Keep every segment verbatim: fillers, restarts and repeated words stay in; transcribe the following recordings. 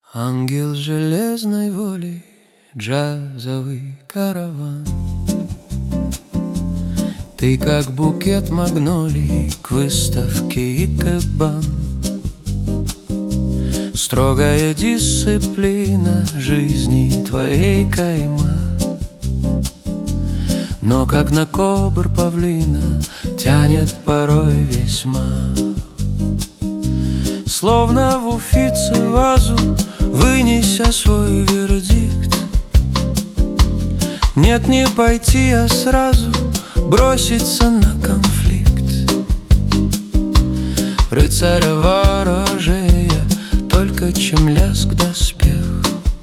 Ангел железной воли, джазовый караван. Ты как букет магнолий к выставке икебан. Строгая дисциплина жизни твоей кайма. Но как на кобр павлина тянет порой весьма. Словно в уфице вазу, вынеся свой вердикт. Нет, не пойти, а сразу броситься на конфликт. Рыцаря ворожея, только чем лязг доспех.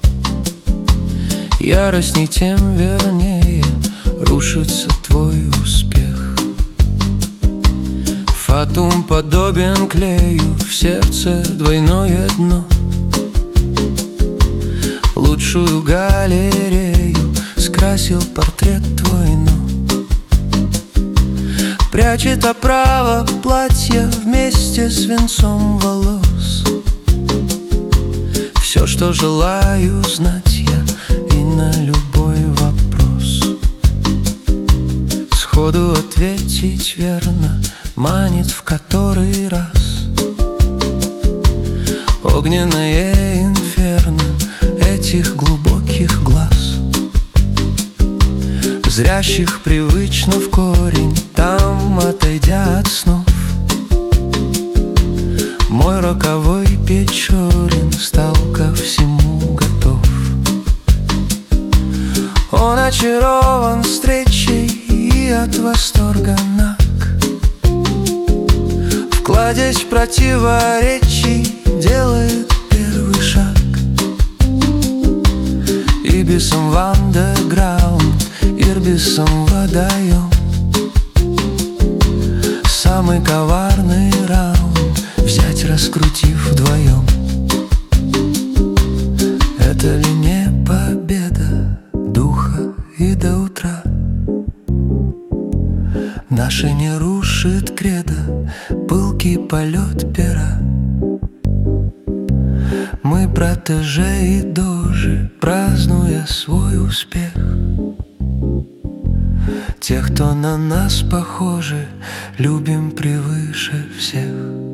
Яростней, тем вернее рушится твой успех. Фатум подобен клею, в сердце двойное дно. Лучшую галерею скрасил портрет твой, но прячет оправа платья вместе с венцом волос. Все, что желаю знать я, и на любой вопрос сходу ответить верно манит в который раз. Огненное инферно этих глубоких глаз, зрящих привычно в корень, там, отойдя от снов. Мой роковой Печорин стал ко всему готов. Он очарован встречей и от восторга наг. Вкладясь в противоречий, делает первый шаг. Ибисом в андеграунд, ирбисом водоем. Самый коварный раунд взять, раскрутив вдвоем. Это ли не победа духа и до утра? Наши не рушит кредо пылкий полет пера. Мы протеже и дожи, празднуя свой успех. Тех, кто на нас похожи, любим превыше всех.